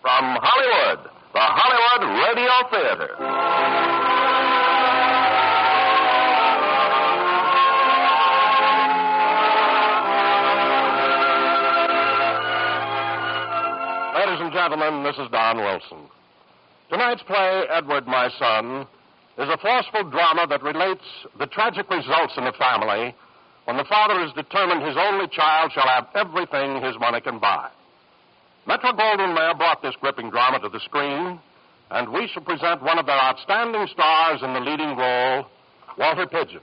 from Hollywood, the Hollywood Radio Theater. Ladies and gentlemen, this is Don Wilson. Tonight's play, Edward, My Son, is a forceful drama that relates the tragic results in a family when the father is determined his only child shall have everything his money can buy. Metro-Goldwyn-Mayer brought this gripping drama to the screen, and we shall present one of their outstanding stars in the leading role, Walter Pidgeon.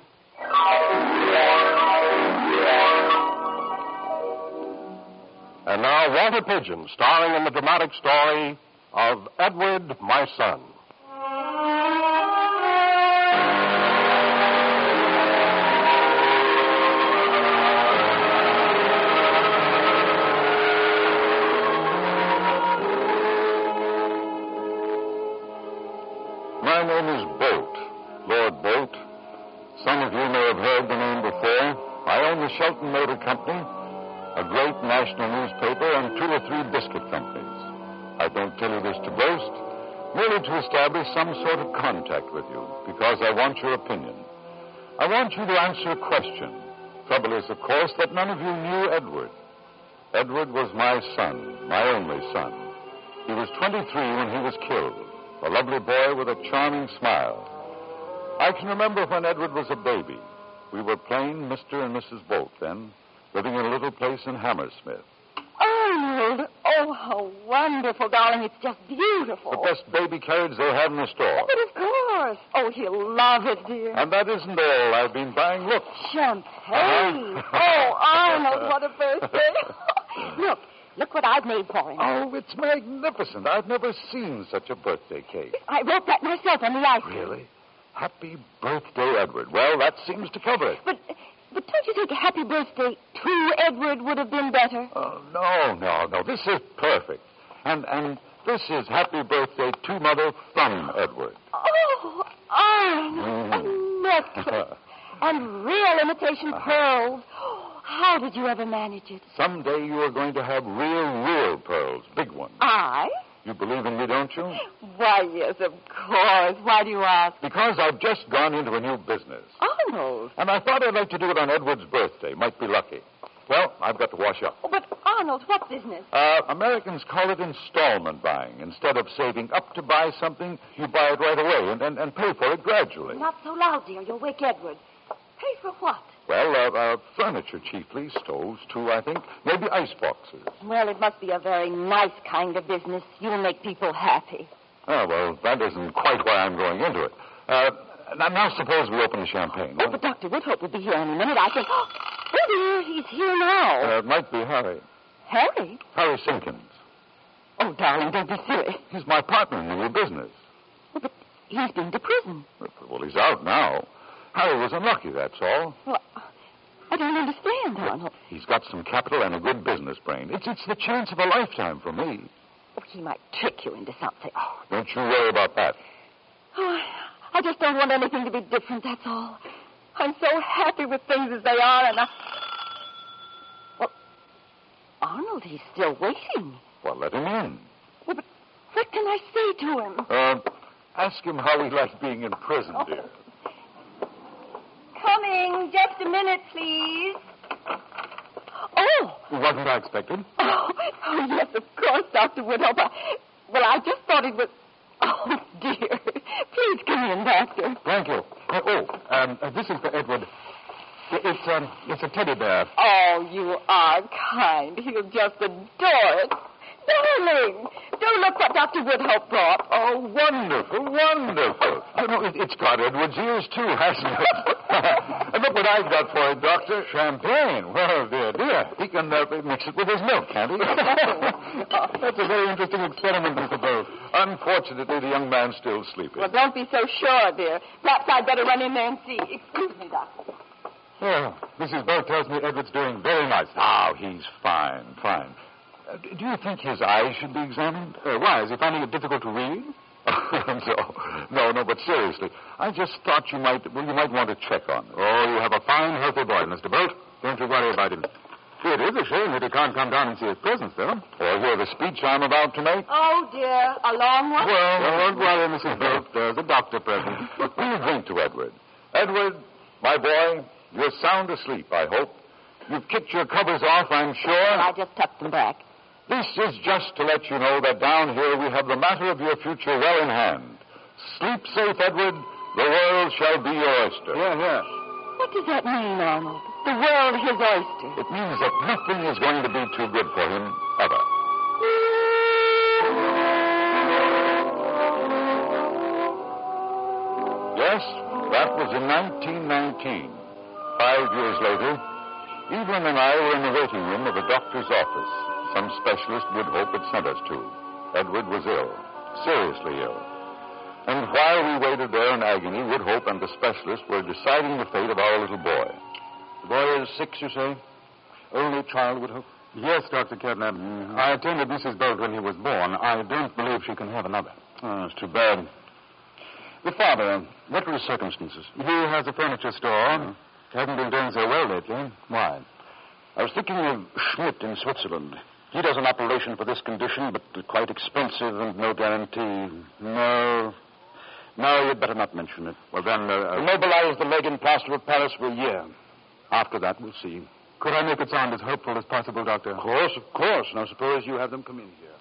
And now, Walter Pidgeon, starring in the dramatic story of Edward, My Son. My name is Bolt, Lord Bolt. Some of you may have heard the name before. I own the Shelton Motor Company, a great national newspaper, and 2 or 3 biscuit companies. I don't tell you this to boast, merely to establish some sort of contact with you, because I want your opinion. I want you to answer a question. Trouble is, of course, that none of you knew Edward. Edward was my son, my only son. He was 23 when he was killed, a lovely boy with a charming smile. I can remember when Edward was a baby. We were plain Mr. and Mrs. Bolt then, living in a little place in Hammersmith. Arnold! Oh, how wonderful, darling. It's just beautiful. The best baby carriage they have in the store. But of course. Oh, he'll love it, dear. And that isn't all. I've been buying. Look. Champagne. Uh-huh. Oh, Arnold, what a birthday. Look what I've made for him. Oh, it's magnificent. I've never seen such a birthday cake. I wrote that myself on the ice. Really? Happy birthday, Edward. Well, that seems to cover it. But don't you think a happy birthday to Edward would have been better? Oh, no. This is perfect. And this is happy birthday to Mother from Edward. Oh, Arnold, a necklace. And real imitation pearls. Oh, how did you ever manage it? Someday you are going to have real pearls, big ones. I? You believe in me, don't you? Why, yes, of course. Why do you ask? Because I've just gone into a new business. Arnold. And I thought I'd like to do it on Edward's birthday. Might be lucky. Well, I've got to wash up. Oh, but, Arnold, what business? Americans call it installment buying. Instead of saving up to buy something, you buy it right away and pay for it gradually. Not so loud, dear. You'll wake Edward. Pay for what? Well, furniture chiefly, stoves too, I think. Maybe ice boxes. Well, it must be a very nice kind of business. You'll make people happy. Oh, well, that isn't quite why I'm going into it. Now suppose we open the champagne. Oh, but Dr. Woodhope will be here any minute. I think... Oh, dear, he's here now. It might be Harry. Harry? Harry Simpkins. Oh, darling, don't be silly. He's my partner in the new business. Oh, but he's been to prison. Well, he's out now. Harry was unlucky, that's all. Well, I don't understand, Arnold. He's got some capital and a good business brain. It's the chance of a lifetime for me. Oh, he might trick you into something. Oh, don't you worry about that. Oh, I just don't want anything to be different, that's all. I'm so happy with things as they are, and Well, Arnold, he's still waiting. Well, let him in. Well, but what can I say to him? Ask him how he likes being in prison, dear. Coming. Just a minute, please. Oh! Wasn't I expected? Oh, yes, of course, Dr. Woodhope. I just thought it was... Oh, dear. Please come in, Doctor. Thank you. This is for Edward. It's a teddy bear. Oh, you are kind. He'll just adore it. Darling, do look what Dr. Woodhope brought. Oh, wonderful. You know, it's got Edward's ears, too, hasn't it? And look what I've got for it, Doctor. Champagne. Well, dear. He can mix it with his milk, can't he? That's a very interesting experiment, Mr. Bolt. Unfortunately, the young man's still sleeping. Well, don't be so sure, dear. Perhaps I'd better run in there and see. Excuse me, Doctor. Well, Mrs. Bolt tells me Edward's doing very nicely. Oh, he's fine. Do you think his eyes should be examined? Why? Is he finding it difficult to read? No, but seriously, I just thought you might want to check on him. Oh, you have a fine, healthy boy, Mr. Bolt. Don't you worry about him. It is a shame that he can't come down and see his presence, though. Or hear the speech I'm about to make. Oh, dear. A long one? Well, don't worry, Mrs. Bolt. There's a doctor present. We'll drink to Edward. Edward, my boy, you're sound asleep, I hope. You've kicked your covers off, I'm sure. I just tucked them back. This is just to let you know that down here we have the matter of your future well in hand. Sleep safe, Edward. The world shall be your oyster. Yeah. What does that mean, Arnold? The world his oyster. It means that nothing is going to be too good for him, ever. Yes, that was in 1919. 5 years later, Evelyn and I were in the waiting room of a doctor's office some specialist Woodhope had sent us to. Edward was ill, seriously ill. And while we waited there in agony, Woodhope and the specialist were deciding the fate of our little boy. The boy is 6, you say? Only child, Woodhope? Yes, Dr. Kedner. I attended Mrs. Bolt when he was born. I don't believe she can have another. Oh, it's too bad. The father, what were his circumstances? He has a furniture store. Hasn't been doing so well lately. Why? I was thinking of Schmidt in Switzerland. He does an operation for this condition, but quite expensive and no guarantee. No, you'd better not mention it. Well, then... Immobilize the leg in plaster of Paris for a year. After that, we'll see. Could I make it sound as hopeful as possible, Doctor? Of course. Now, suppose you have them come in here.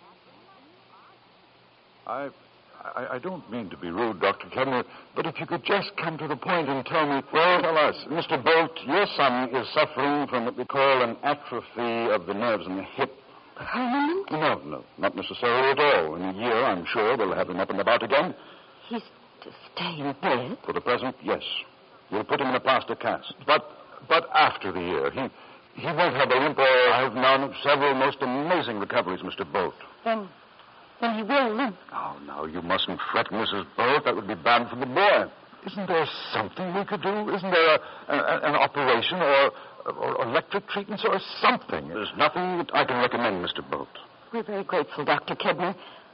I don't mean to be rude, Dr. Kedner, but if you could just come to the point and tell me... Well, tell us. Mr. Bolt, your son is suffering from what we call an atrophy of the nerves in the hip. Permanent? No, not necessarily at all. In a year, I'm sure we'll have him up and about again. He's to stay in bed? For the present, yes. We'll put him in a plaster cast. But after the year, he won't have a limp or... I've known of several most amazing recoveries, Mr. Bolt. Then he will limp. Oh, no, you mustn't fret, Mrs. Bolt. That would be bad for the boy. Isn't there something we could do? Isn't there an operation or electric treatments or something? There's nothing that I can recommend, Mr. Bolt. We're very grateful, Dr. Kedner.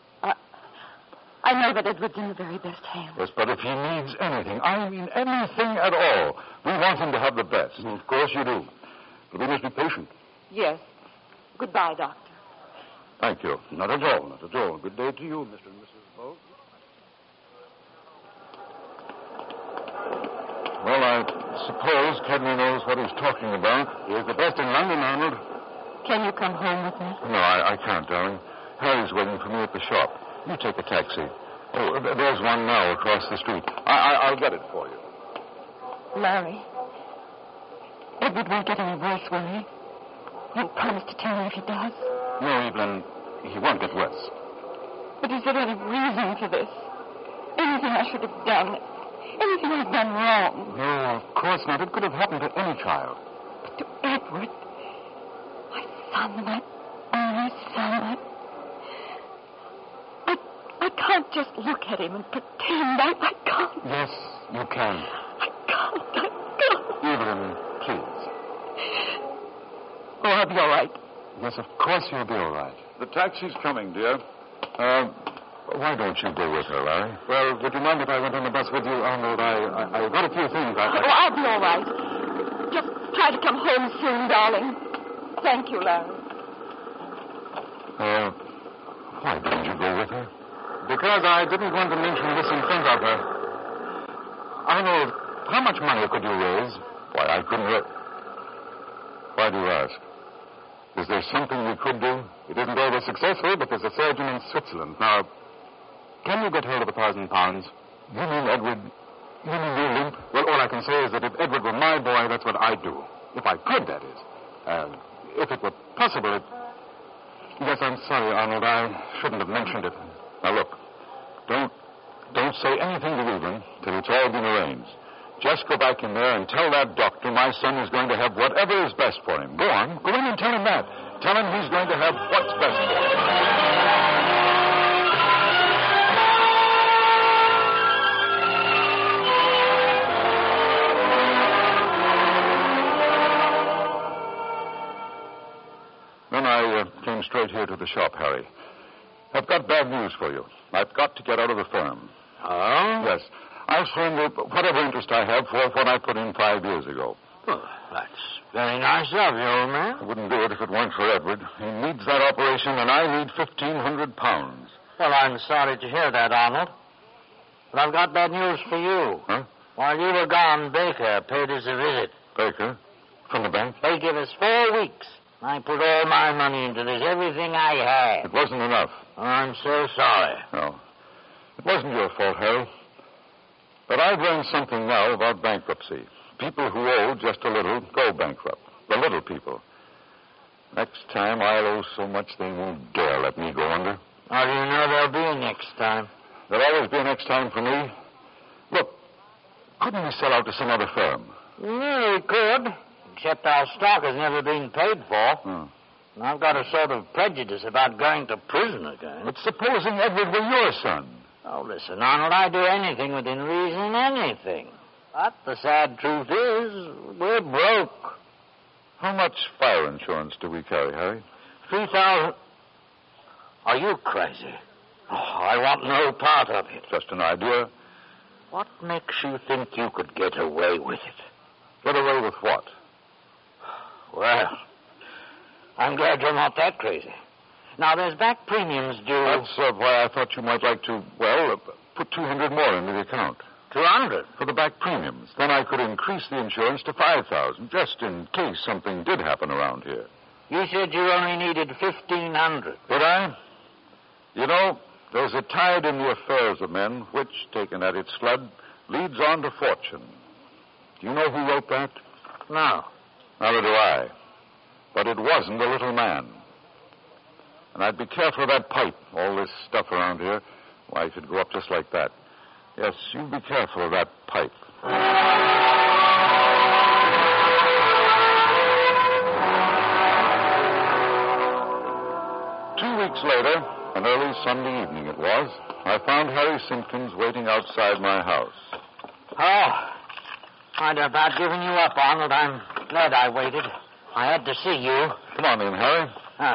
I know that Edward's in the very best hands. Yes, but if he needs anything, I mean anything at all, we want him to have the best. Of course you do. But we must be patient. Yes. Goodbye, Doctor. Thank you. Not at all. Good day to you, Mr. and Mrs. Bolt. Well, I suppose Kedner knows what he's talking about. He's the best in London, Arnold. Can you come home with me? No, I can't, darling. Harry's waiting for me at the shop. You take a taxi. Oh, there's one now across the street. I'll get it for you. Larry, Edward won't get any worse, will he? He'll promise to tell me if he does. No, Evelyn, he won't get worse. But is there any reason for this? Anything I should have done? Anything I've done wrong? No, of course not. It could have happened to any child. But to Edward, my son, my only son, I can't just look at him and pretend. I can't. Yes, you can. I can't. Evelyn, please. Oh, I'll be all right. Yes, of course you'll be all right. The taxi's coming, dear. Why don't you go with her, Larry? Well, would you mind if I went on the bus with you, Arnold? I've got a few things. Oh, I'll be all right. Just try to come home soon, darling. Thank you, Larry. Why didn't you go with her? Because I didn't want to mention this in front of her. Arnold, how much money could you raise? Why, I couldn't... Why do you ask? Is there something we could do? It isn't always successful, but there's a surgeon in Switzerland. Now, can you get hold of £1,000? You mean Edward... You mean you limp? Well, all I can say is that if Edward were my boy, that's what I'd do. If I could, that is. If it were possible, Yes, I'm sorry, Arnold. I shouldn't have mentioned it. Now, look. Don't say anything to Evelyn till it's all been arranged. Just go back in there and tell that doctor my son is going to have whatever is best for him. Go on. Go in and tell him that. Tell him he's going to have what's best for him. Then I came straight here to the shop, Harry. I've got bad news for you. I've got to get out of the firm. Oh? Yes. I've surrendered whatever interest I have for what I put in 5 years ago. Oh, that's very nice of you, old man. I wouldn't do it if it weren't for Edward. He needs that operation, and I need 1,500 pounds. Well, I'm sorry to hear that, Arnold. But I've got bad news for you. Huh? While you were gone, Baker paid us a visit. Baker? From the bank? They give us 4 weeks. I put all my money into this, everything I had. It wasn't enough. Oh, I'm so sorry. No. It wasn't your fault, Harry. But I've learned something now about bankruptcy. People who owe just a little go bankrupt. The little people. Next time I'll owe so much they won't dare let me go under. How do you know there'll be a next time? There'll always be a next time for me. Look, couldn't we sell out to some other firm? Yeah, we could. Except our stock has never been paid for. Hmm. And I've got a sort of prejudice about going to prison again. But supposing Edward were your son? Oh, listen, Arnold, I'd do anything within reason, anything. But the sad truth is, we're broke. How much fire insurance do we carry, Harry? 3,000. Are you crazy? Oh, I want no part of it. Just an idea. What makes you think you could get away with it? Get away with what? Well, I'm glad you're not that crazy. Now, there's back premiums due. That's why I thought you might like to, put 200 more into the account. 200? For the back premiums. Then I could increase the insurance to 5,000, just in case something did happen around here. You said you only needed 1,500. Did I? You know, there's a tide in the affairs of men, which, taken at its flood, leads on to fortune. Do you know who wrote that? No. Neither do I. But it wasn't a little man. And I'd be careful of that pipe. All this stuff around here, why, it could go up just like that. Yes, you be careful of that pipe. 2 weeks later, an early Sunday evening it was, I found Harry Simpkins waiting outside my house. Oh, I'd about given you up, Arnold. I'm glad I waited. I had to see you. Come on in, Harry.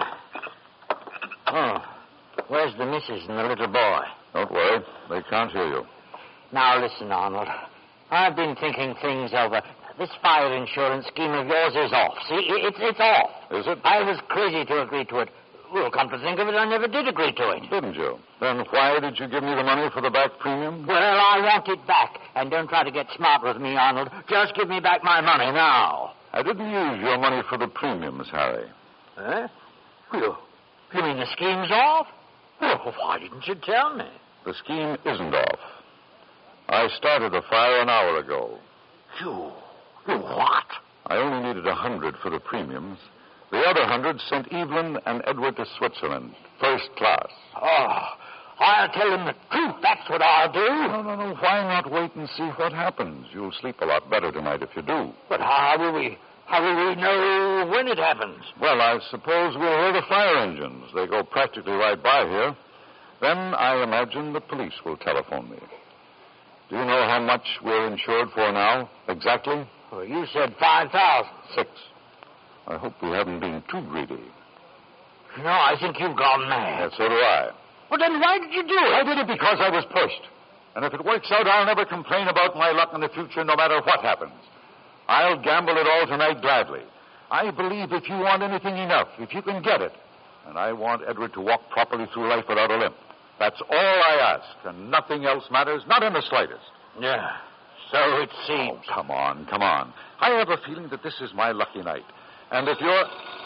Oh, where's the missus and the little boy? Don't worry. They can't hear you. Now, listen, Arnold. I've been thinking things over. This fire insurance scheme of yours is off. See, it's off. Is it? I was crazy to agree to it. Well, come to think of it, I never did agree to it. Didn't you? Then why did you give me the money for the back premium? Well, I want it back. And don't try to get smart with me, Arnold. Just give me back my money now. I didn't use your money for the premiums, Harry. Eh? You mean the scheme's off? Well, why didn't you tell me? The scheme isn't off. I started the fire an hour ago. You what? I only needed 100 for the premiums. The other 100 sent Evelyn and Edward to Switzerland, first class. Oh, I'll tell them the truth. That's what I'll do. No. Why not wait and see what happens? You'll sleep a lot better tonight if you do. But how will we know when it happens? Well, I suppose we'll hear the fire engines. They go practically right by here. Then I imagine the police will telephone me. Do you know how much we're insured for now? Exactly? Well, you said 5,000. 6. I hope we haven't been too greedy. No, I think you've gone mad. Yes, so do I. Well, then why did you do it? I did it because I was pushed. And if it works out, I'll never complain about my luck in the future, no matter what happens. I'll gamble it all tonight gladly. I believe if you want anything enough, if you can get it. And I want Edward to walk properly through life without a limp. That's all I ask, and nothing else matters, not in the slightest. Yeah, so it seems. Oh, come on. I have a feeling that this is my lucky night. And if you're...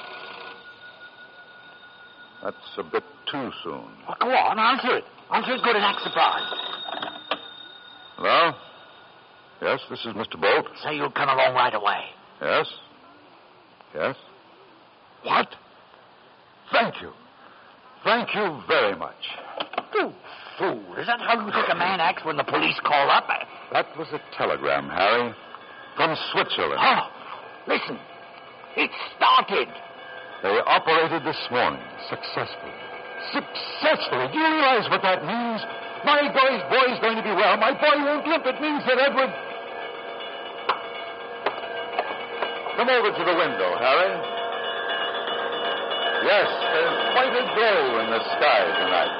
That's a bit too soon. Well, go on, answer it. Answer it good and act surprised. Hello? Yes, this is Mr. Bolt. Say you'll come along right away. Yes? What? Thank you. Thank you very much. You fool. Is that how you think a man acts when the police call up? That was a telegram, Harry. From Switzerland. Oh, listen. It started. They operated this morning. Successfully. Successfully? Do you realize what that means? My boy's going to be well. My boy won't limp. It means that Edward... Come over to the window, Harry. Yes, there's quite a glow in the sky tonight.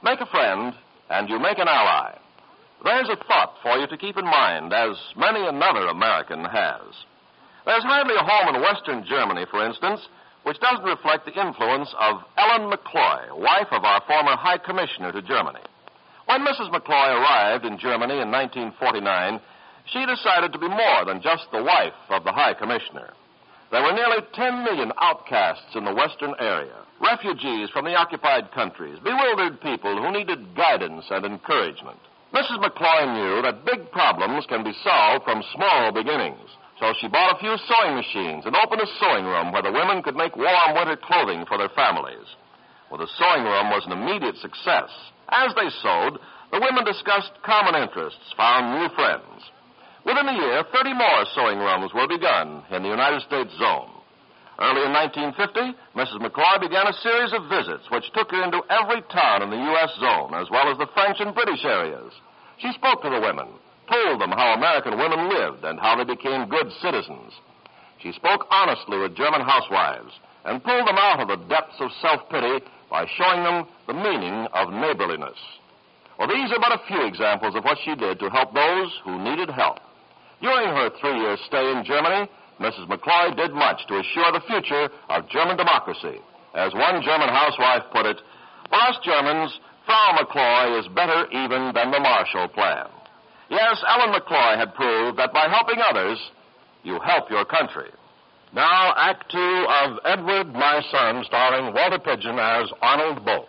make a friend, and you make an ally. There's a thought for you to keep in mind, as many another American has. There's hardly a home in Western Germany, for instance, which doesn't reflect the influence of Ellen McCloy, wife of our former High Commissioner to Germany. When Mrs. McCloy arrived in Germany in 1949, she decided to be more than just the wife of the High Commissioner. There were nearly 10 million outcasts in the Western area, refugees from the occupied countries, bewildered people who needed guidance and encouragement. Mrs. McCloy knew that big problems can be solved from small beginnings. So she bought a few sewing machines and opened a sewing room where the women could make warm winter clothing for their families. Well, the sewing room was an immediate success. As they sewed, the women discussed common interests, found new friends. Within a year, 30 more sewing rooms were begun in the United States zone. Early in 1950, Mrs. McCloy began a series of visits which took her into every town in the U.S. zone, as well as the French and British areas. She spoke to the women, told them how American women lived and how they became good citizens. She spoke honestly with German housewives and pulled them out of the depths of self-pity by showing them the meaning of neighborliness. Well, these are but a few examples of what she did to help those who needed help. During her 3-year stay in Germany, Mrs. McCloy did much to assure the future of German democracy. As one German housewife put it, for us Germans, Frau McCloy is better even than the Marshall Plan. Yes, Ellen McCloy had proved that by helping others, you help your country. Now, Act 2 of Edward, My Son, starring Walter Pidgeon as Arnold Bolt.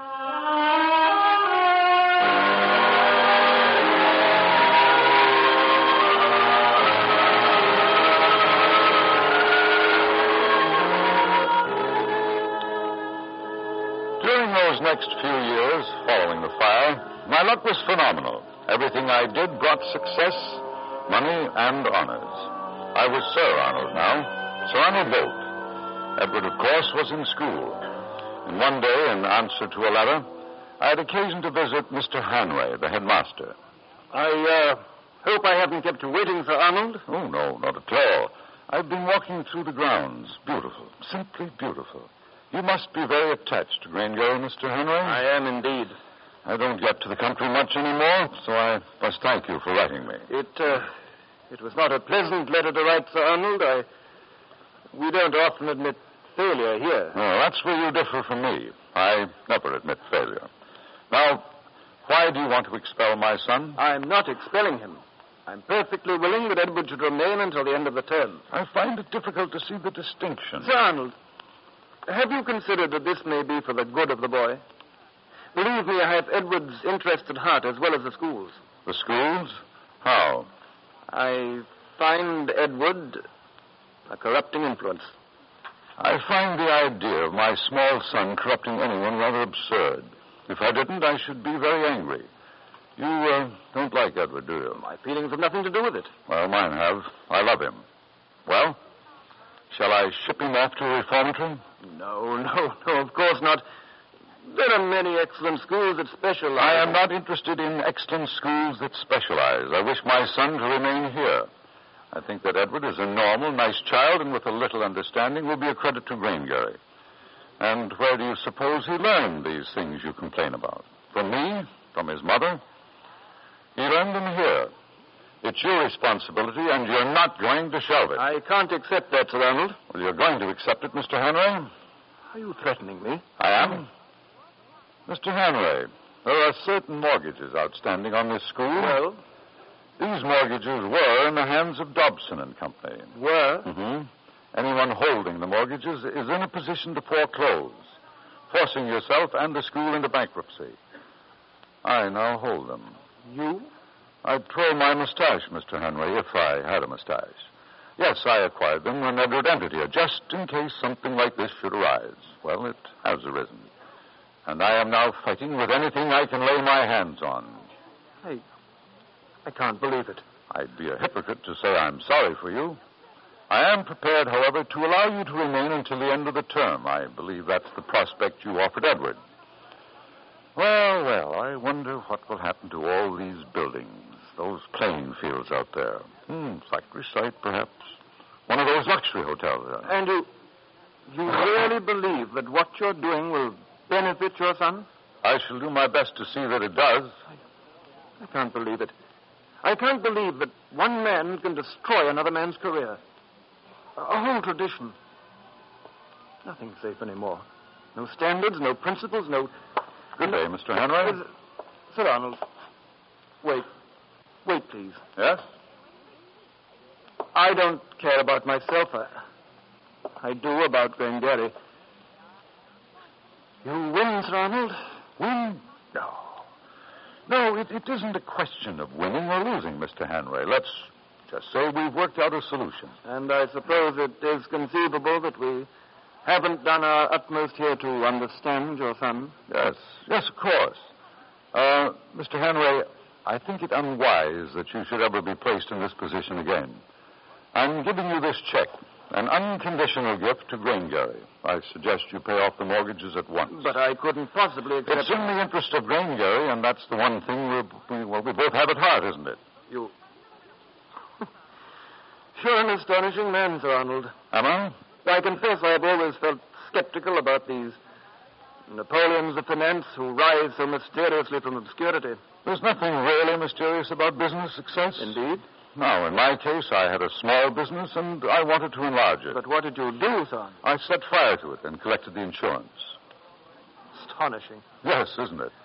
During those next few years following the fire, my luck was phenomenal. Everything I did brought success, money, and honors. I was Sir Arnold now, Sir Arnold Bolt. Edward, of course, was in school. And one day, in answer to a letter, I had occasion to visit Mr. Hanway, the headmaster. I hope I haven't kept you waiting, Sir Arnold. Oh, no, not at all. I've been walking through the grounds. Beautiful, simply beautiful. You must be very attached to Grangery, Mr. Hanway. I am indeed. I don't get to the country much anymore, so I must thank you for writing me. It was not a pleasant letter to write, Sir Arnold. We don't often admit failure here. Oh, that's where you differ from me. I never admit failure. Now, why do you want to expel my son? I'm not expelling him. I'm perfectly willing that Edward should remain until the end of the term. I find it difficult to see the distinction. Sir Arnold, have you considered that this may be for the good of the boy? Believe me, I have Edward's interest at heart as well as the schools. The schools? How? I find Edward a corrupting influence. I find the idea of my small son corrupting anyone rather absurd. If I didn't, I should be very angry. You don't like Edward, do you? My feelings have nothing to do with it. Well, mine have. I love him. Well, shall I ship him off to a reformatory? No, of course not. There are many excellent schools that specialize. I am not interested in excellent schools that specialize. I wish my son to remain here. I think that Edward is a normal, nice child, and with a little understanding will be a credit to Grangery. And where do you suppose he learned these things you complain about? From me? From his mother? He learned them here. It's your responsibility, and you're not going to shelve it. I can't accept that, Sir Arnold. Well, you're going to accept it, Mr. Hanway? Are you threatening me? I am. Mr. Hanway, there are certain mortgages outstanding on this school. Well? These mortgages were in the hands of Dobson and Company. Were? Mm-hmm. Anyone holding the mortgages is in a position to foreclose, forcing yourself and the school into bankruptcy. I now hold them. You? I'd twirl my mustache, Mr. Hanway, if I had a mustache. Yes, I acquired them when Edward entered here, just in case something like this should arise. Well, it has arisen. And I am now fighting with anything I can lay my hands on. I can't believe it. I'd be a hypocrite to say I'm sorry for you. I am prepared, however, to allow you to remain until the end of the term. I believe that's the prospect you offered Edward. Well, I wonder what will happen to all these buildings, those playing fields out there. Factory site, perhaps. One of those luxury hotels. And you really believe that what you're doing will benefit your son? I shall do my best to see that it does. I can't believe it. I can't believe that one man can destroy another man's career. A whole tradition. Nothing's safe anymore. No standards, no principles, no... Good day, Mr. Henry. Sir Arnold. Wait. Wait, please. Yes? I don't care about myself. I do about Glengarry. You win, Sir Arnold. Win? No. No, it isn't a question of winning or losing, Mr. Henry. Let's just say we've worked out a solution. And I suppose it is conceivable that we haven't done our utmost here to understand your son? Yes, of course. Mr. Henry, I think it unwise that you should ever be placed in this position again. I'm giving you this check, an unconditional gift to Grangery. I suggest you pay off the mortgages at once. But I couldn't possibly accept... It's in the interest of Grangery, and that's the one thing we both have at heart, isn't it? You... You're an astonishing man, Sir Arnold. Am I? I confess I've always felt skeptical about these Napoleons of finance who rise so mysteriously from obscurity. There's nothing really mysterious about business success. Indeed? No, in my case, I had a small business, and I wanted to enlarge it. But what did you do, sir? I set fire to it and collected the insurance. Astonishing. Yes, isn't it?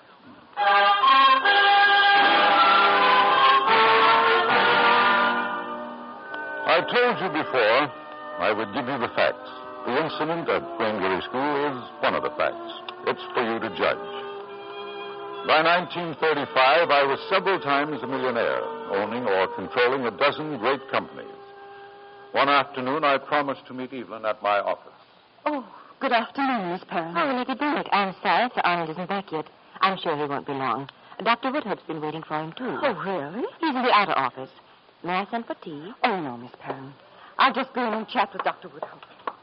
I told you before I would give you the facts. The incident at Grangery School is one of the facts. It's for you to judge. By 1935, I was several times a millionaire, owning or controlling a dozen great companies. One afternoon, I promised to meet Evelyn at my office. Oh, good afternoon, Miss Perrin. Oh, Lady Bennett, I'm sorry Sir Arnold isn't back yet. I'm sure he won't be long. Dr. Woodhope's been waiting for him, too. Oh, really? He's in the outer office. May I send for tea? Oh, no, Miss Perrin. I'll just go in and chat with Dr. Woodhope.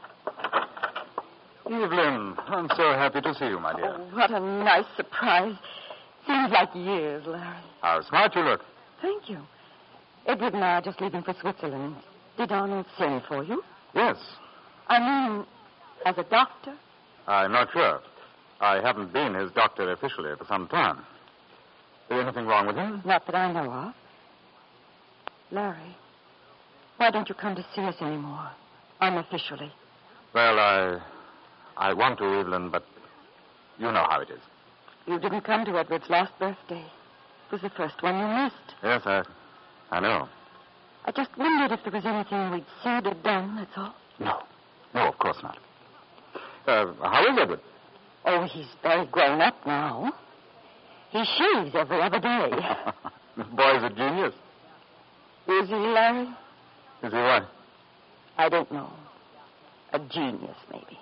Evelyn, I'm so happy to see you, my dear. Oh, what a nice surprise. Seems like years, Larry. How smart you look. Thank you. Edward and I are just leaving for Switzerland. Did Arnold send for you? Yes. I mean, as a doctor? I'm not sure. I haven't been his doctor officially for some time. Is there anything wrong with him? Not that I know of. Larry, why don't you come to see us anymore? Unofficially. Well, I want to, Evelyn, but you know how it is. You didn't come to Edward's last birthday. It was the first one you missed. Yes, I know. I just wondered if there was anything we'd said or done, that's all. No, of course not. How is Edward? Oh, he's very grown up now. He shaves every other day. This boy's a genius. Is he, Larry? Is he what? I don't know. A genius, maybe.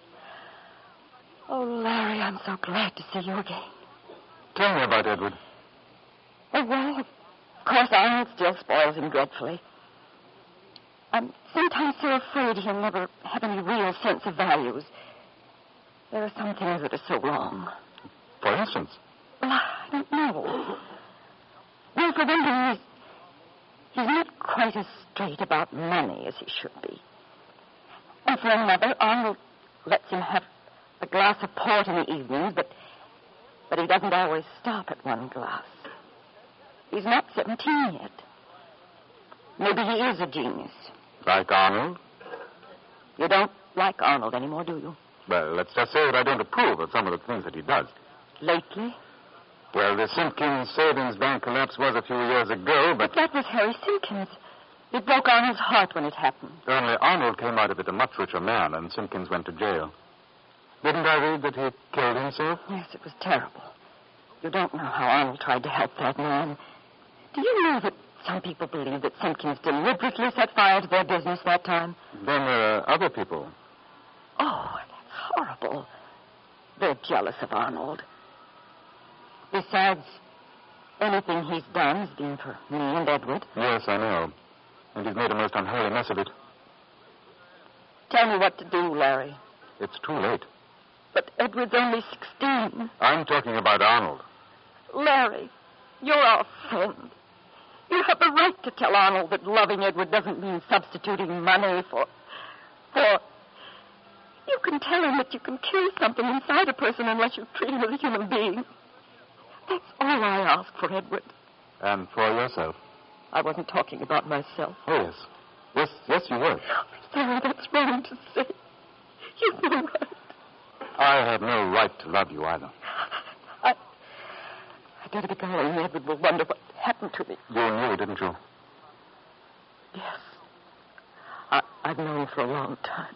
Oh, Larry, I'm so glad to see you again. Tell me about Edward. Oh, well, of course, Arnold still spoils him dreadfully. I'm sometimes so afraid he'll never have any real sense of values. There are some things that are so wrong. For instance? Well, I don't know. Well, for one thing, he's not quite as straight about money as he should be. And for another, Arnold lets him have a glass of port in the evenings, but he doesn't always stop at one glass. He's not 17 yet. Maybe he is a genius. Like Arnold? You don't like Arnold anymore, do you? Well, let's just say that I don't approve of some of the things that he does. Lately? Well, the Simpkins Savings Bank collapse was a few years ago, but... But that was Harry Simpkins. It broke Arnold's heart when it happened. Only Arnold came out of it a much richer man, and Simpkins went to jail. Didn't I read that he killed himself? Yes, it was terrible. You don't know how Arnold tried to help that man. Do you know that some people believe that Simpkins deliberately set fire to their business that time? Then there are other people. Oh, that's horrible. They're jealous of Arnold. Besides, anything he's done has been for me and Edward. Yes, I know. And he's made a most unholy mess of it. Tell me what to do, Larry. It's too late. But Edward's only 16. I'm talking about Arnold. Larry, you're our friend. You have the right to tell Arnold that loving Edward doesn't mean substituting money for... You can tell him that you can kill something inside a person unless you treat him as a human being. That's all I ask for, Edward. And for yourself. I wasn't talking about myself. Oh, yes. Yes, you were. Sorry, that's wrong to say. You've no right. I had no right to love you either. I better be going. Edward will wonder what happened to me. You knew, didn't you? Yes. I've known for a long time.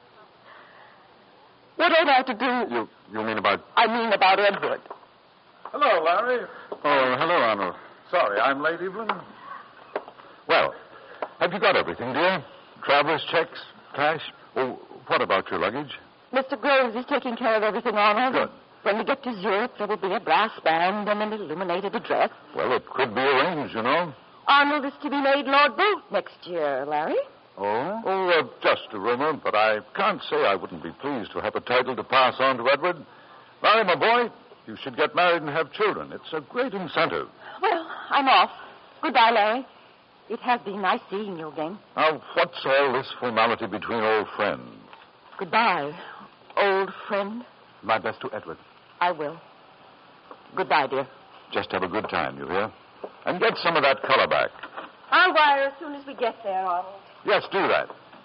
What ought I to do? You mean about... I mean about Edward. Hello, Larry. Oh, hello, Arnold. Sorry, I'm late, Evelyn. Well, have you got everything, dear? Traveler's checks, cash? Oh, what about your luggage? Mr. Groves is taking care of everything, Arnold. Good. When we get to Zurich, there will be a brass band and an illuminated address. Well, it could be arranged, you know. Arnold is to be made Lord Bolt next year, Larry. Oh? Oh, just a rumor, but I can't say I wouldn't be pleased to have a title to pass on to Edward. Larry, my boy, you should get married and have children. It's a great incentive. Well, I'm off. Goodbye, Larry. It has been nice seeing you again. Now, what's all this formality between old friends? Goodbye, old friend. My best to Edward. I will. Goodbye, dear. Just have a good time, you hear? And get some of that color back. I'll wire as soon as we get there, Arnold. Yes, do that.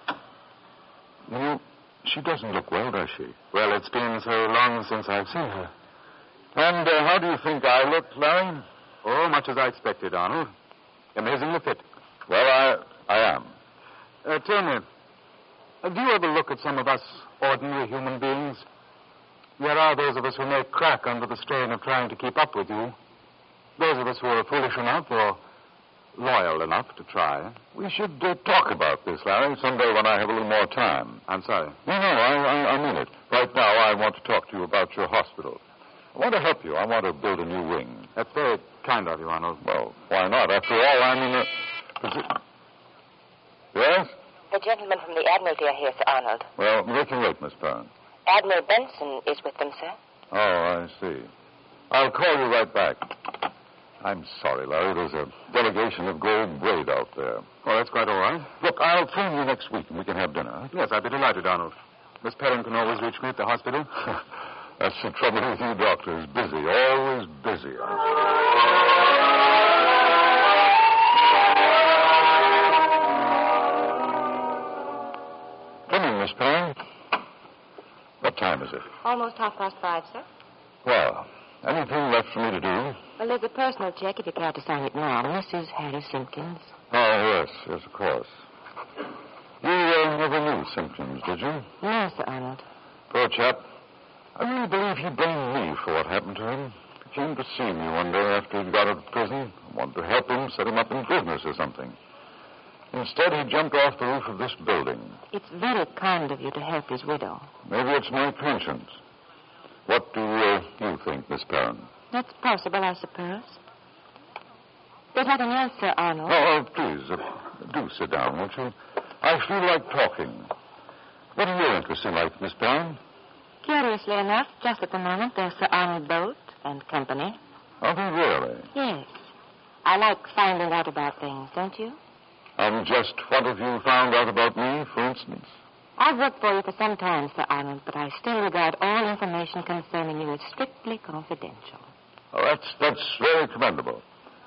She doesn't look well, does she? Well, it's been so long since I've seen her. And how do you think I look, Larry? Oh, much as I expected, Arnold. Amazingly fit. Well, I am. Tell me, do you ever look at some of us ordinary human beings? There are those of us who may crack under the strain of trying to keep up with you. Those of us who are foolish enough or loyal enough to try. We should talk about this, Larry, someday when I have a little more time. I'm sorry. No, I mean it. Right now, I want to talk to you about your hospital. I want to help you. I want to build a new wing. That's very kind of you, Arnold. Well, why not? After all, I'm in a position... Yes? The gentlemen from the Admiralty are here, Sir Arnold. Well, they can wait, Miss Perrin. Admiral Benson is with them, sir. Oh, I see. I'll call you right back. I'm sorry, Larry. There's a delegation of gold braid out there. Oh, that's quite all right. Look, I'll phone you next week and we can have dinner. Yes, I'd be delighted, Arnold. Miss Perrin can always reach me at the hospital. That's the trouble with you doctors. Busy, always busy. Come in, Miss Perrin. What time is it? Almost 5:30, sir. Well, anything left for me to do? Well, there's a personal check if you care to sign it now. Mrs. Harry Simpkins. Oh, yes, of course. You never knew Simpkins, did you? No, Sir Arnold. Poor chap. I really believe he blamed me for what happened to him. He came to see me one day after he'd got out of prison. I wanted to help him, set him up in business or something. Instead, he jumped off the roof of this building. It's very kind of you to help his widow. Maybe it's my conscience. What do you think, Miss Perrin? That's possible, I suppose. There's nothing else, Sir Arnold. Oh, please, do sit down, won't you? I feel like talking. What are your interests in life, Miss Perrin? Curiously enough, just at the moment, there's Sir Arnold Bolt and company. Are they really? Yes. I like finding out about things, don't you? And just what have you found out about me, for instance? I've worked for you for some time, Sir Arnold, but I still regard all information concerning you as strictly confidential. Oh, that's very commendable.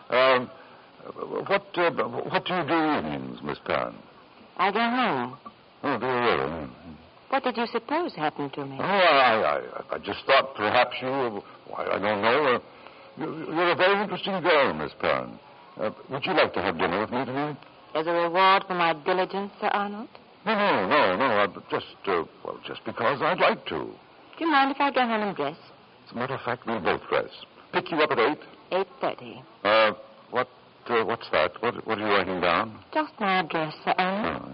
What do you do evenings, Miss Perrin? I go home. Oh, do you really? What did you suppose happened to me? Oh, I just thought perhaps you... I don't know. You're a very interesting girl, Miss Perrin. Would you like to have dinner with me tonight? As a reward for my diligence, Sir Arnold? No. Just because I'd like to. Do you mind if I go home and dress? As a matter of fact, we'll both dress. Pick you up at 8. 8:30. What's that? What are you writing down? Just my address, Sir Arnold.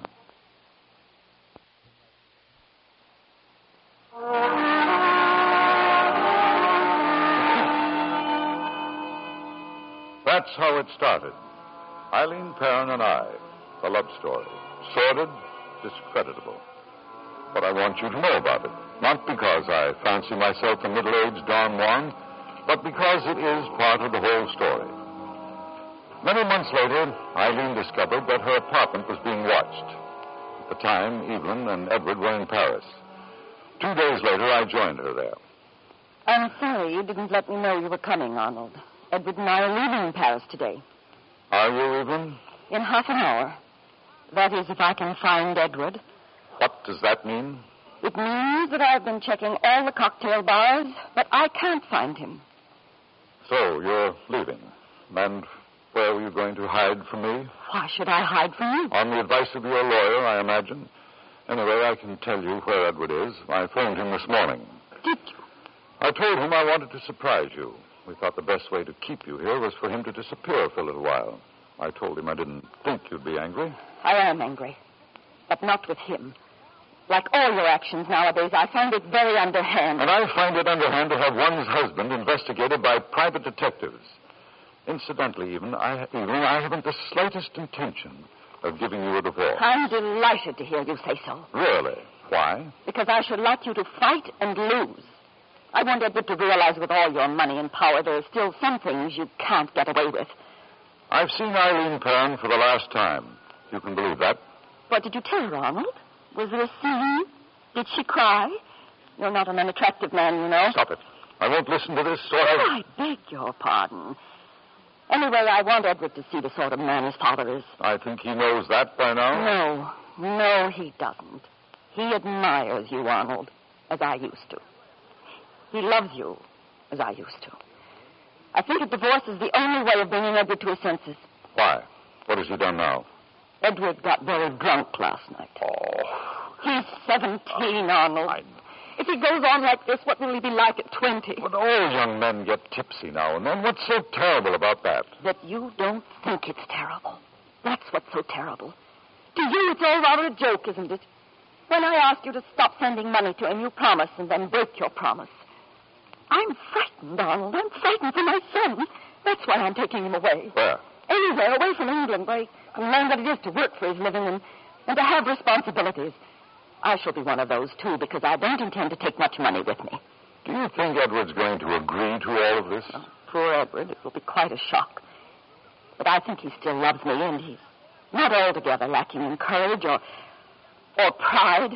That's how it started. Eileen Perrin and I. A love story. Sordid, discreditable. But I want you to know about it. Not because I fancy myself a middle-aged Don Juan, but because it is part of the whole story. Many months later, Eileen discovered that her apartment was being watched. At the time, Evelyn and Edward were in Paris. 2 days later, I joined her there. I'm sorry you didn't let me know you were coming, Arnold. Edward and I are leaving Paris today. Are you, Evelyn? In half an hour. That is, if I can find Edward. What does that mean? It means that I've been checking all the cocktail bars, but I can't find him. So, you're leaving. And where were you going to hide from me? Why should I hide from you? On the advice of your lawyer, I imagine. Anyway, I can tell you where Edward is. I phoned him this morning. Did you? I told him I wanted to surprise you. We thought the best way to keep you here was for him to disappear for a little while. I told him I didn't think you'd be angry. I am angry, but not with him. Like all your actions nowadays, I find it very underhand. And I find it underhand to have one's husband investigated by private detectives. Incidentally, I haven't the slightest intention of giving you a divorce. I'm delighted to hear you say so. Really? Why? Because I should like you to fight and lose. I want Edward to realize with all your money and power there are still some things you can't get away with. I've seen Eileen Perrin for the last time. You can believe that. What did you tell her, Arnold? Was there a scene? Did she cry? You're not an unattractive man, you know. Stop it. I won't listen to this sort of... I beg your pardon. Anyway, I want Edward to see the sort of man his father is. I think he knows that by now. No, he doesn't. He admires you, Arnold, as I used to. He loves you, as I used to. I think a divorce is the only way of bringing Edward to his senses. Why? What has he done now? Edward got very drunk last night. Oh. He's 17, Arnold. If he goes on like this, what will he be like at 20? But all young men get tipsy now and then. What's so terrible about that? That you don't think it's terrible. That's what's so terrible. To you, it's all rather a joke, isn't it? When I asked you to stop sending money to him, you promised and then break your promise. I'm frightened, Arnold. I'm frightened for my son. That's why I'm taking him away. Where? Anywhere, away from England, where he can learn what it is to work for his living and to have responsibilities. I shall be one of those, too, because I don't intend to take much money with me. Do you think Edward's going to agree to all of this? Oh, poor Edward. It will be quite a shock. But I think he still loves me, and he's not altogether lacking in courage or pride.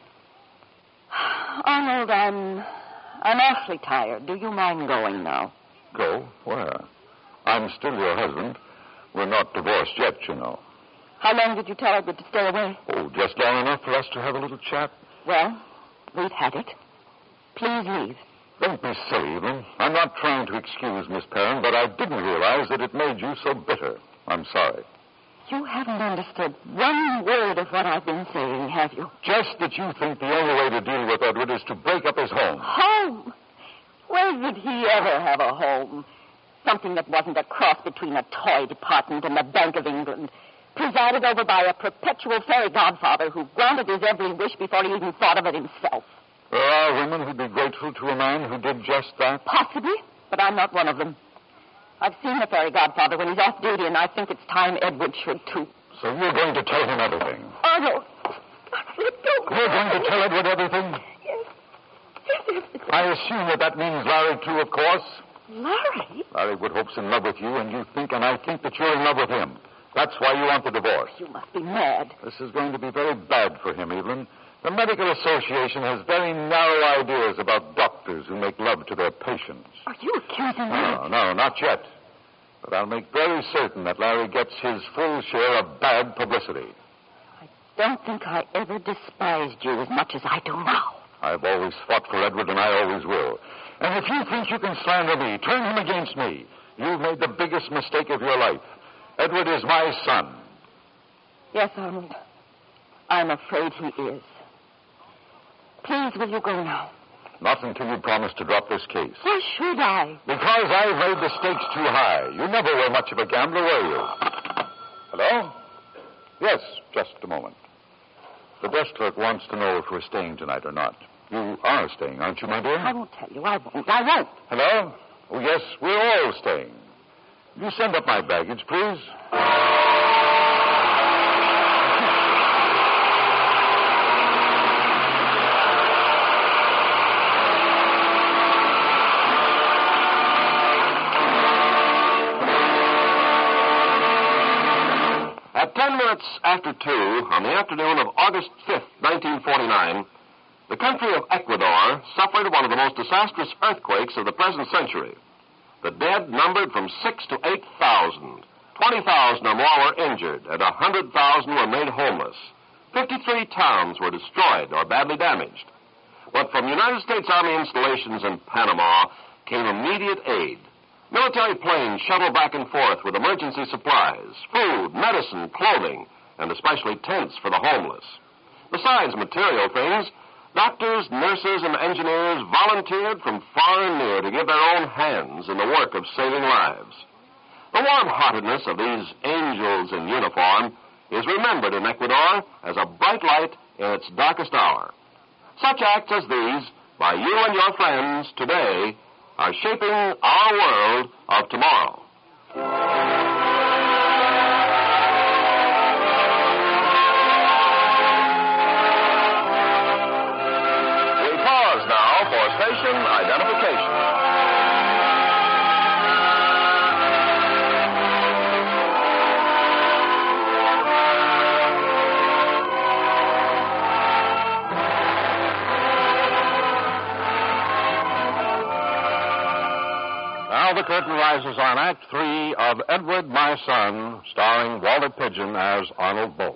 Arnold, I'm awfully tired. Do you mind going now? Go? Where? I'm still your husband. We're not divorced yet, you know. How long did you tell Edward to stay away? Oh, just long enough for us to have a little chat. Well, we've had it. Please leave. Don't be silly, Evelyn. I'm not trying to excuse Miss Perrin, but I didn't realize that it made you so bitter. I'm sorry. You haven't understood one word of what I've been saying, have you? Just that you think the only way to deal with Edward is to break up his home. Home? Where did he ever have a home? Something that wasn't a cross between a toy department and the Bank of England, presided over by a perpetual fairy godfather who granted his every wish before he even thought of it himself. There are women who'd be grateful to a man who did just that. Possibly, but I'm not one of them. I've seen the fairy godfather when he's off duty, and I think it's time Edward should, too. So you're going to tell him everything? Arnold! Let go! You're going to tell Edward everything? Yes. I assume that means Larry, too, of course. Larry? Larry Woodhope's in love with you, and you think, and I think that you're in love with him. That's why you want the divorce. You must be mad. This is going to be very bad for him, Evelyn. The Medical Association has very narrow ideas about doctors who make love to their patients. Are you accusing me? No, not yet. But I'll make very certain that Larry gets his full share of bad publicity. I don't think I ever despised you as much as I do now. I've always fought for Edward, and I always will. And if you think you can slander me, turn him against me, you've made the biggest mistake of your life. Edward is my son. Yes, Arnold. I'm afraid he is. Please, will you go now? Not until you promise to drop this case. Why should I? Because I've made the stakes too high. You never were much of a gambler, were you? Hello? Yes, just a moment. The desk clerk wants to know if we're staying tonight or not. You are staying, aren't you, my dear? I won't tell you. I won't. Hello? Oh, yes, we're all staying. You send up my baggage, please. At 10 minutes after 2, on the afternoon of August 5th, 1949, The country of Ecuador suffered one of the most disastrous earthquakes of the present century. The dead numbered from 6,000 to 8,000. 20,000 or more were injured, and 100,000 were made homeless. 53 towns were destroyed or badly damaged. But from United States Army installations in Panama came immediate aid. Military planes shuttled back and forth with emergency supplies, food, medicine, clothing, and especially tents for the homeless. Besides material things, doctors, nurses, and engineers volunteered from far and near to give their own hands in the work of saving lives. The warm-heartedness of these angels in uniform is remembered in Ecuador as a bright light in its darkest hour. Such acts as these, by you and your friends today, are shaping our world of tomorrow. We pause now for station identification. Now the curtain rises on Act 3 of Edward, My Son, starring Walter Pidgeon as Arnold Bolt.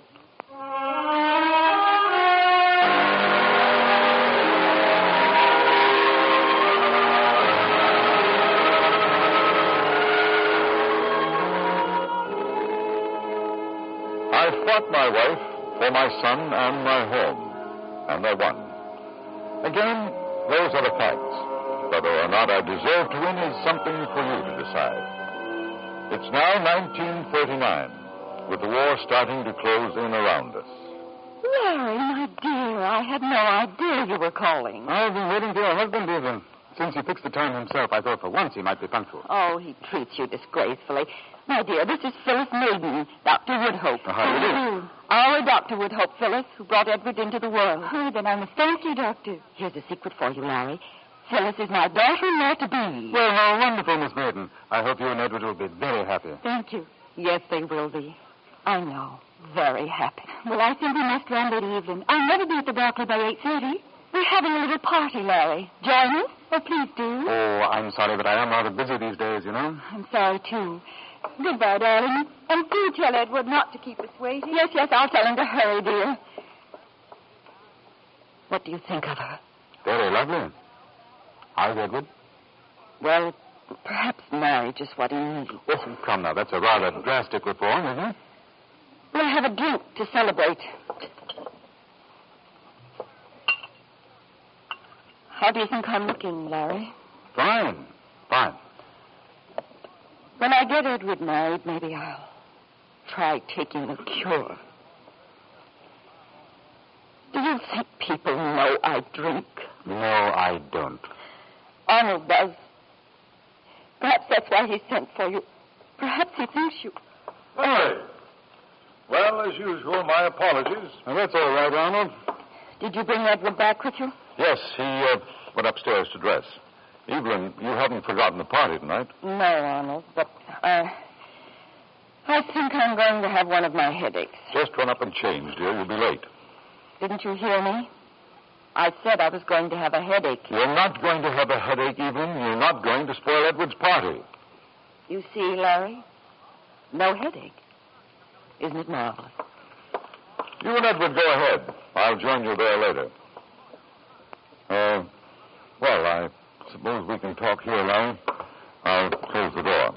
I fought my wife for my son and my home, and I won. Again, those are the facts. Whether or not I deserve to win is something for you to decide. It's now 1939, with the war starting to close in around us. Larry, my dear, I had no idea you were calling. I've been waiting for your husband, even. Since he fixed the time himself, I thought for once he might be punctual. Oh, he treats you disgracefully. My dear, this is Phyllis Maiden, Dr. Woodhope. How do you do? Our Dr. Woodhope, Phyllis, who brought Edward into the world. Oh, then I must thank you, Doctor. Here's a secret for you, Larry. Phyllis is my daughter-in-law-to-be. Well, how wonderful, Miss Maiden. I hope you and Edward will be very happy. Thank you. Yes, they will be. I know. Very happy. Well, I simply must run, Lady Evelyn. I'll never be at the Berkeley by 8:30. We're having a little party, Larry. Join us? Oh, please do. Oh, I'm sorry, but I am rather busy these days, you know. I'm sorry, too. Goodbye, darling. And do tell Edward not to keep us waiting. Yes, I'll tell him to hurry, dear. What do you think of her? Very lovely. How's Edward? Well, perhaps marriage is what he needs. Oh, come now, that's a rather drastic reform, isn't it? We'll have a drink to celebrate. How do you think I'm looking, Larry? Fine. When I get Edward married, maybe I'll try taking the cure. Do you think people know I drink? No, I don't. Arnold does. Perhaps that's why he sent for you. Perhaps he thinks you... Hey. Well, as usual, my apologies. Well, that's all right, Arnold. Did you bring Edward back with you? Yes, he went upstairs to dress. Evelyn, you haven't forgotten the party tonight. No, Arnold, but I think I'm going to have one of my headaches. Just run up and change, dear. You'll be late. Didn't you hear me? I said I was going to have a headache. You're not going to have a headache, Evelyn. You're not going to spoil Edward's party. You see, Larry? No headache. Isn't it marvelous? You and Edward go ahead. I'll join you there later. Well, I suppose we can talk here, Larry. I'll close the door.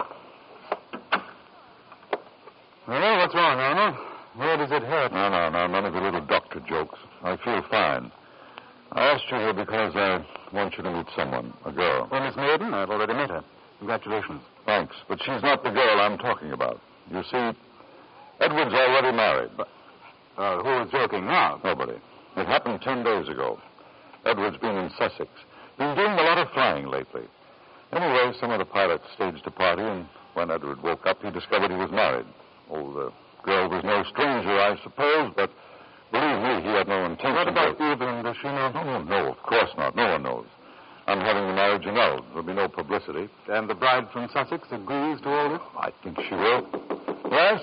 Well, what's wrong, Arnold? Where does it hurt? No, none of your little doctor jokes. I feel fine. I asked you here because I want you to meet someone, a girl. Oh, Miss Maiden? I've already met her. Congratulations. Thanks, but she's not the girl I'm talking about. You see, Edward's already married. Who is joking now? Nobody. It happened 10 days ago. Edward's been in Sussex. Been doing a lot of flying lately. Anyway, some of the pilots staged a party, and when Edward woke up, he discovered he was married. Oh, the girl was no stranger, I suppose, but believe me, he had no intention. What about Evelyn? Does she know? No, of course not. No one knows. I'm having the marriage annulled. There'll be no publicity. And the bride from Sussex agrees to all this? I think she will. Yes?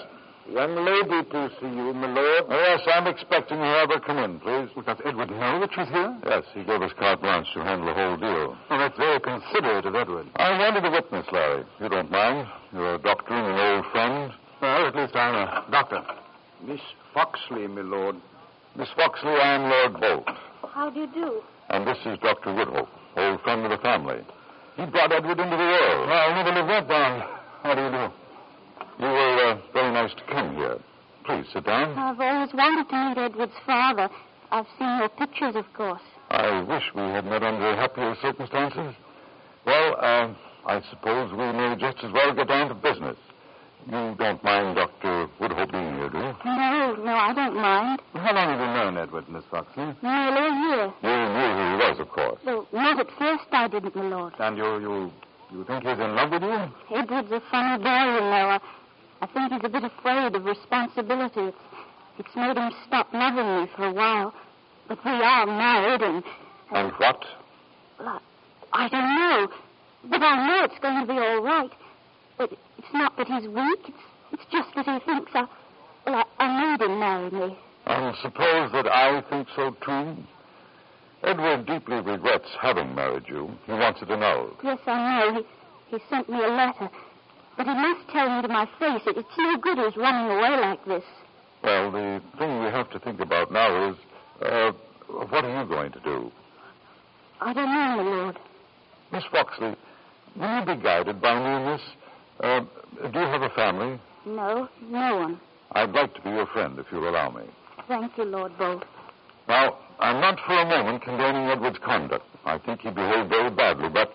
Young lady to see you, my lord. Oh, yes, I'm expecting her. Have her come in, please. Well, does Edward know that she's here? Yes, he gave us carte blanche to handle the whole deal. Oh, that's very considerate of Edward. I wanted a witness, Larry. You don't mind? You're a doctor and an old friend. Well, at least I'm a doctor. Miss Foxley, my lord. Miss Foxley, I'm Lord Bolt. How do you do? And this is Dr. Woodhope, old friend of the family. He brought Edward into the world. Well, I'll never live that down. How do you do? You were very nice to come here. Please, sit down. I've always wanted to meet Edward's father. I've seen your pictures, of course. I wish we had met under happier circumstances. Well, I suppose we may just as well get down to business. You don't mind Dr. Woodhope being here, do you? No, I don't mind. How long have you known Edward, Miss Foxley? Nearly a year. You knew who he was, of course. Well, not at first I didn't, my lord. And you think he's in love with you? Edward's a funny boy, you know. I think he's a bit afraid of responsibility. It's made him stop loving me for a while. But we are married and... And what? Well, I don't know. But I know it's going to be all right. But it's not that he's weak. It's just that he thinks I made him marry me. And suppose that I think so, too? Edward deeply regrets having married you. He wants it annulled. Yes, I know. He sent me a letter. But he must tell me to my face. It's no good his running away like this. Well, the thing we have to think about now is, what are you going to do? I don't know, my lord. Miss Foxley, will you be guided by me in this? Do you have a family? No one. I'd like to be your friend, if you'll allow me. Thank you, Lord Bolt. Now, I'm not for a moment condoning Edward's conduct. I think he behaved very badly, but,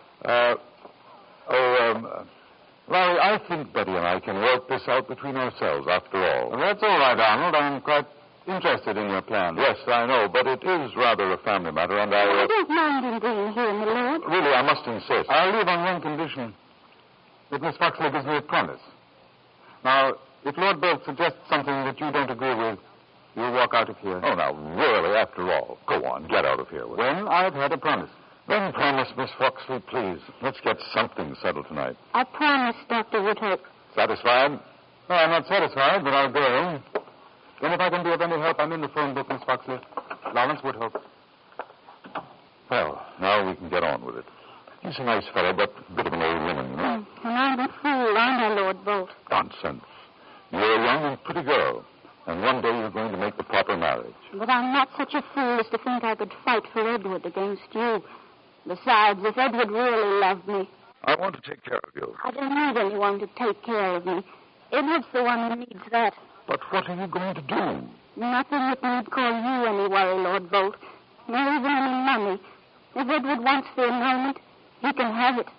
Larry, I think Betty and I can work this out between ourselves, after all. Well, that's all right, Arnold. I'm quite interested in your plan. Yes, I know, but it is rather a family matter, and I don't mind him being here, my lord. Really, I must insist. I'll leave on one condition. That Miss Foxley gives me a promise. Now, if Lord Bolt suggests something that you don't agree with, you'll walk out of here. Oh, now, really, after all. Go on, get out of here. When I've had a promise. Then promise, Miss Foxley, please. Let's get something settled tonight. I promise, Dr. Woodhope. Satisfied? No, I'm not satisfied, but I'll go. Then if I can be of any help, I'm in the phone book, Miss Foxley. Lawrence Woodhope. Well, now we can get on with it. He's a nice fellow, but a bit of an old woman, you know. And I'm a fool, aren't I, Lord Bolt? Nonsense. You're a young and pretty girl, and one day you're going to make the proper marriage. But I'm not such a fool as to think I could fight for Edward against you. Besides, if Edward really loved me... I want to take care of you. I don't need anyone to take care of me. Edward's the one who needs that. But what are you going to do? Nothing that need cause you any worry, Lord Bolt. Not even any money. If Edward wants the annulment, he can have it.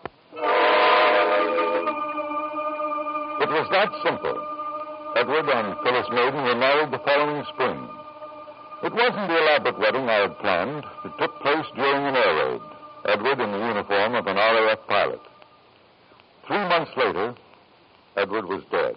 It was that simple. Edward and Phyllis Maiden were married the following spring. It wasn't the elaborate wedding I had planned. It took place during an air raid. Edward in the uniform of an RAF pilot. 3 months later, Edward was dead.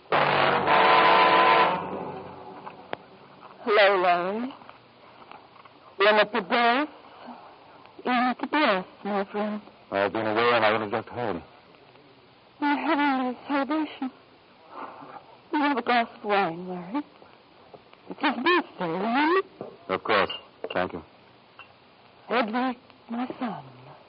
Hello, Larry. In at the death? In at the death, my friend. I've been away and I only just heard. We're having a celebration. You have a glass of wine, Larry. It's his birthday, remember? Of course. Thank you. Edward, my son.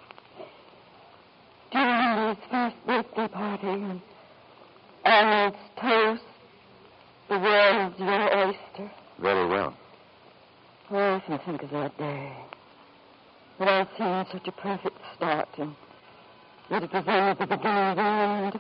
Do you remember his first birthday party and Arnold's toast? The world's your oyster. Very well. I often think of that day. It all seemed such a perfect start, and that it was only the beginning of the end.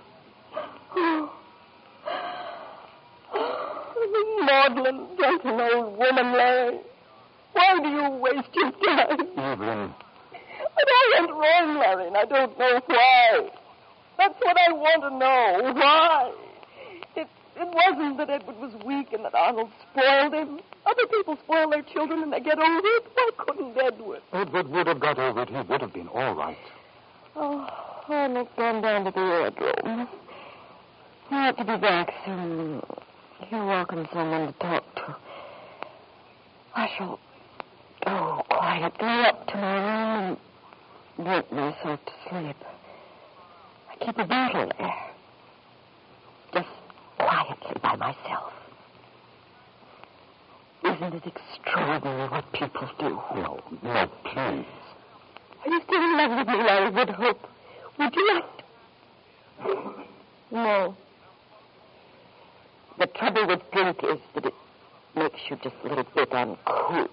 The maudlin, gentle old woman, Larry. Why do you waste your time? Evelyn. And I went wrong, Larry, and I don't know why. That's what I want to know. Why? It wasn't that Edward was weak and that Arnold spoiled him. Other people spoil their children and they get over it. Why couldn't Edward? Edward would have got over it. He would have been all right. Oh, Arnold's gone down to the aerodrome. I ought to be back soon. You're welcome someone to talk to. I shall go quietly up to my room and drink myself to sleep. I keep a bottle there. Just quietly. by myself. Isn't it extraordinary what people do? No, please. Are you still in love with me, Larry Woodhope? Would you like to? No. The trouble with drink is that it makes you just a little bit uncool.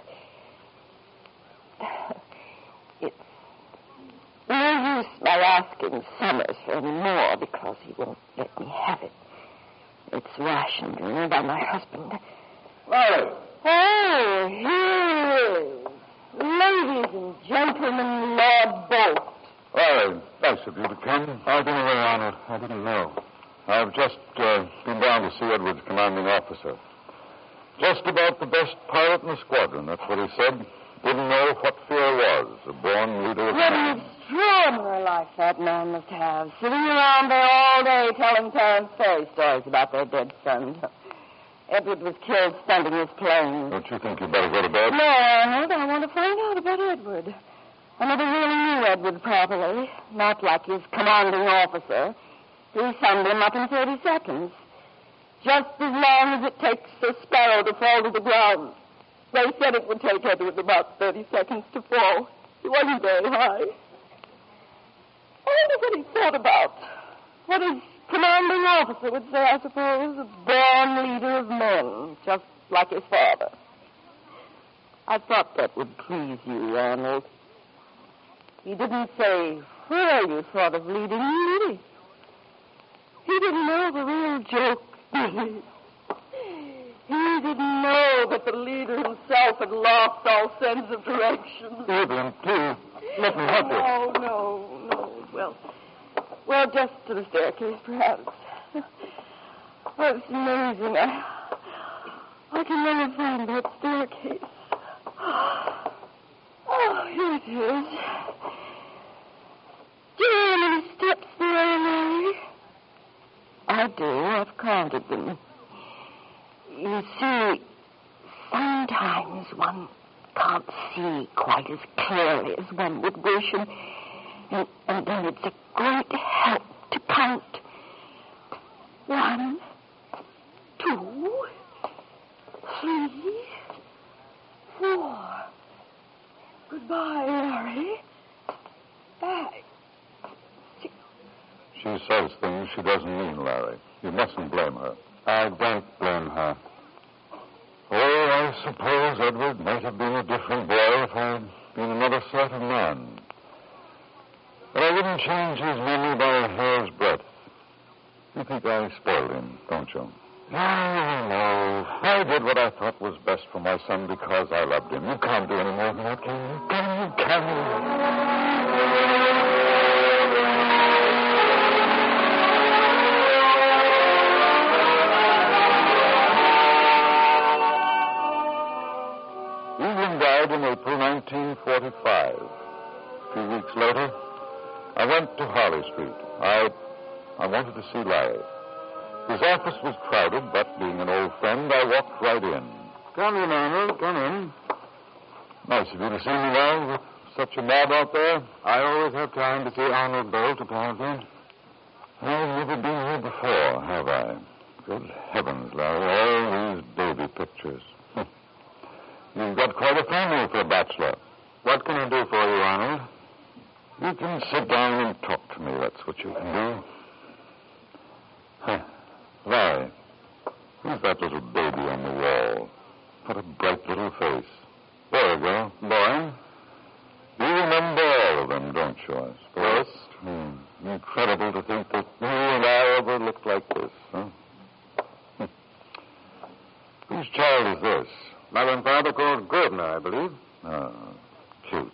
It's no use my asking Summers for any more because he won't let me have it. It's rationed, by my husband. Larry! Oh, here he is. Ladies and gentlemen, Lord Bolt. Larry, nice of you to come. I've been away, Arnold. I didn't know. I've just been down to see Edward's commanding officer. Just about the best pilot in the squadron, that's what he said. Didn't know what fear was, a born leader of What men. an extraordinary life that man must have, sitting around there all day telling Terence fairy stories about their dead sons. Edward was killed stunting his plane. Don't you think you'd better go to bed? No, Arnold, I want to find out about Edward. I never really knew Edward properly, not like his commanding officer. He summed him up in 30 seconds. Just as long as it takes a sparrow to fall to the ground. They said it would take Edward about 30 seconds to fall. He wasn't very high. I wonder what he thought about. What his commanding officer would say, I suppose, a born leader of men, just like his father. I thought that would please you, Arnold. He didn't say where you thought of leading, did he? He didn't know the real joke, did he? He didn't know that the leader himself had lost all sense of direction. Evelyn, please, let me help you. No. Well, just to the staircase, perhaps. Oh, it's amazing. I can never find that staircase. Oh, here it is. Do you know how many steps there are, Larry? I do. I've counted them. You see, sometimes one can't see quite as clearly as one would wish, and then it's a great help to count. 1, 2, 3, 4. Goodbye, Larry. 5, 6. She says things she doesn't mean, Larry. You mustn't blame her. I don't blame her. Oh, I suppose Edward might have been a different boy if I'd been another sort of man. But I wouldn't change his memory by a hair's breadth. You think I spoiled him, don't you? No. I did what I thought was best for my son because I loved him. You can't do any more than that, can you? Can you? In April 1945. A few weeks later, I went to Harley Street. I wanted to see Larry. His office was crowded, but being an old friend, I walked right in. Come in, Arnold. Come in. Nice of you to see me, Larry, with such a mob out there. I always have time to see Arnold Bolt, apparently. I've never been here before, have I? Good heavens, Larry, all these baby pictures. You've got quite a family for a bachelor. What can I do for you, Arnold? You can sit down and talk to me. That's what you can do. Larry, who's that little baby on the wall? What a bright little face. There we go. Boy. You remember all of them, don't you, I suppose? Yes. Incredible to think that you and I ever looked like this, huh? Whose child is this? Mother and father called Grosvenor, I believe. Oh, cute.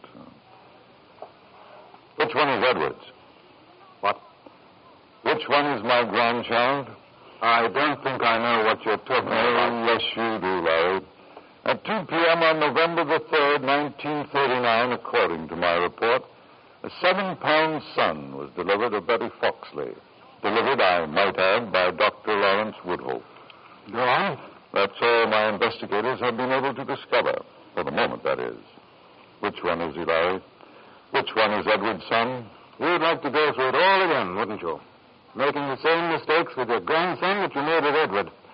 Which one is Edward's? What? Which one is my grandchild? I don't think I know what you're talking about. Yes, you do, Larry. At 2 p.m. on November the 3rd, 1939, according to my report, a 7-pound son was delivered of Betty Foxley. Delivered, I might add, by Dr. Lawrence Woodhope. Go on. That's all my investigators have been able to discover. For the moment, that is. Which one is he, Larry? Which one is Edward's son? You'd like to go through it all again, wouldn't you? Making the same mistakes with your grandson that you made with Edward.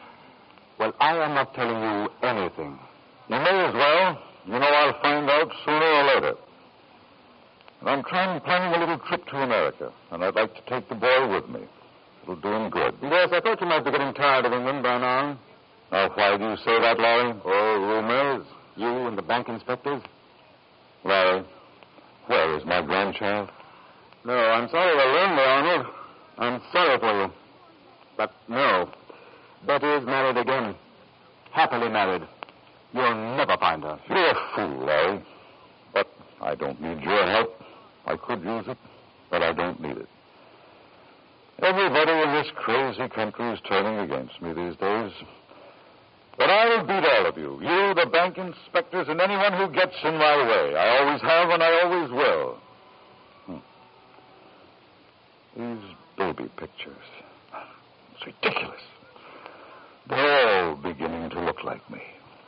Well, I am not telling you anything. You may as well. You know I'll find out sooner or later. And I'm planning a little trip to America, and I'd like to take the boy with me. It'll do him good. Yes, I thought you might be getting tired of England by now. Now, why do you say that, Larry? Oh, rumors. You and the bank inspectors. Larry, where is my grandchild? No, I'm sorry to learn, Arnold. I'm sorry for you. But no. Betty is married again. Happily married. You'll never find her. You're a fool, Larry. But I don't need your help. I could use it, but I don't need it. Everybody in this crazy country is turning against me these days. But I'll beat all of you. You, the bank inspectors, and anyone who gets in my way. I always have and I always will. These baby pictures. It's ridiculous. They're all beginning to look like me.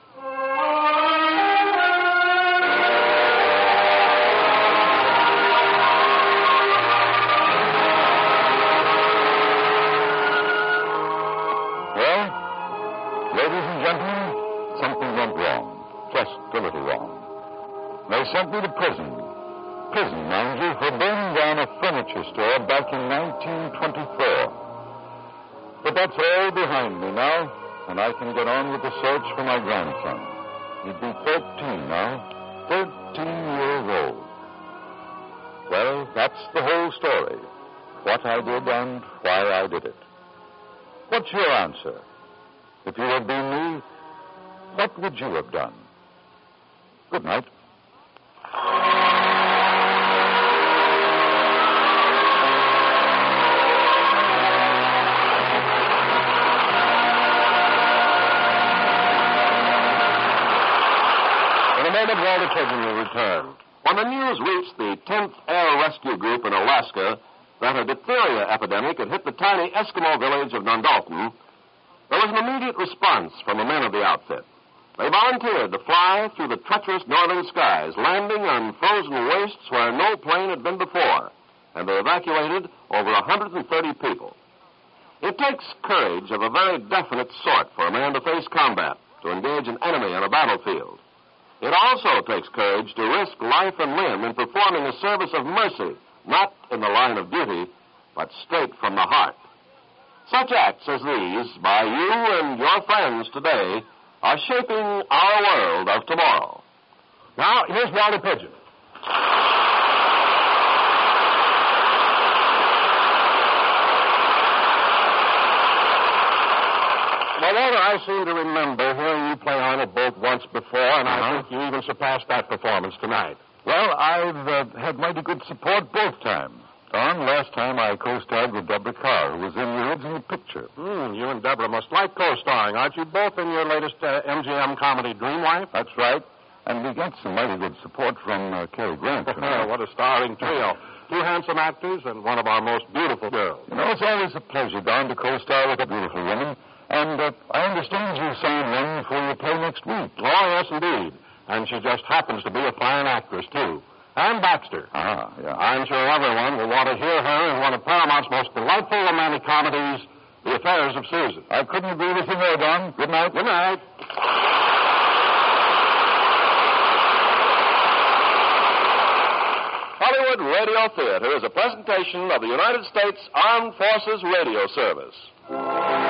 Well, ladies and gentlemen, something went wrong. Just a little wrong. They sent me to prison. Prison, mind you, for burning down a furniture store back in 1924. But that's all behind me now, and I can get on with the search for my grandson. He'd be 13 now. 13 years old. Well, that's the whole story. What I did and why I did it. What's your answer? If you had been me, what would you have done? Good night. Walter Pigeon will return. When the news reached the 10th Air Rescue Group in Alaska that a diphtheria epidemic had hit the tiny Eskimo village of Nundalton, there was an immediate response from the men of the outfit. They volunteered to fly through the treacherous northern skies, landing on frozen wastes where no plane had been before, and they evacuated over 130 people. It takes courage of a very definite sort for a man to face combat, to engage an enemy on a battlefield. It also takes courage to risk life and limb in performing a service of mercy, not in the line of duty, but straight from the heart. Such acts as these, by you and your friends today, are shaping our world of tomorrow. Now, here's Walter Pigeon. Well, Walter, I seem to remember hearing you play on a boat once before, and I think you even surpassed that performance tonight. Well, I've had mighty good support both times. Don, last time I co-starred with Deborah Carr, who was in the original picture. You and Deborah must like co-starring. Aren't you both in your latest MGM comedy, Dream Wife? That's right. And we got some mighty good support from Cary Grant. What a starring trio. Two handsome actors and one of our most beautiful girls. You know, it's always a pleasure, Don, to co-star with a beautiful woman. And I understand you signed one for your play next week. Oh, yes, indeed. And she just happens to be a fine actress, too. Anne Baxter. Yeah. I'm sure everyone will want to hear her in one of Paramount's most delightful romantic comedies, The Affairs of Susan. I couldn't agree with you more, Don. Good night. Good night. Hollywood Radio Theater is a presentation of the United States Armed Forces Radio Service.